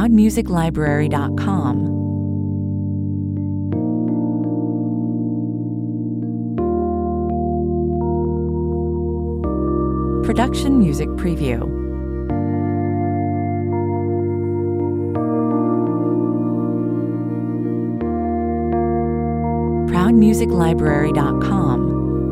ProudMusicLibrary.com. Production Music Preview. ProudMusicLibrary.com.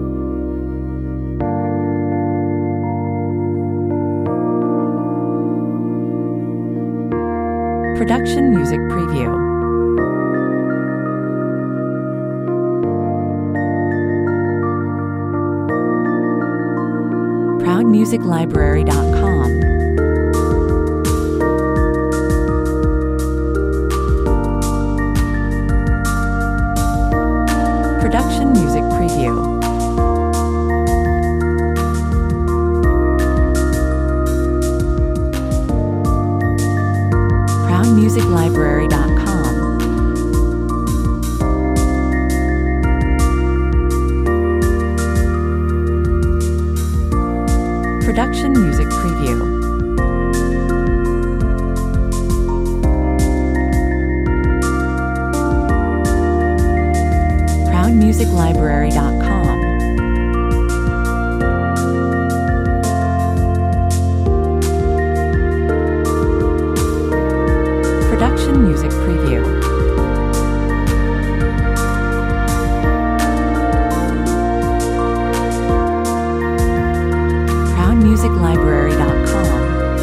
Production Music Preview. ProudMusicLibrary.com. Production Music Preview. ProudMusicLibrary.com. Production Music Preview. ProudMusicLibrary.com. Production Music Preview. ProudMusicLibrary.com.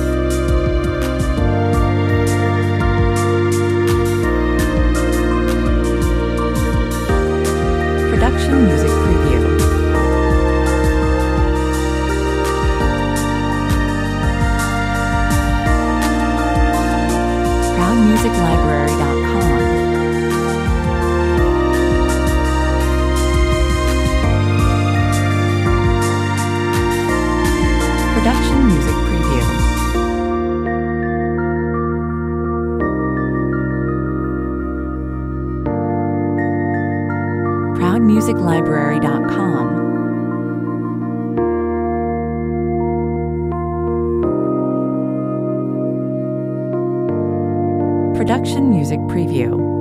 Production Music Preview. ProudMusicLibrary.com. Production Music Preview. ProudMusicLibrary.com. Production Music Preview.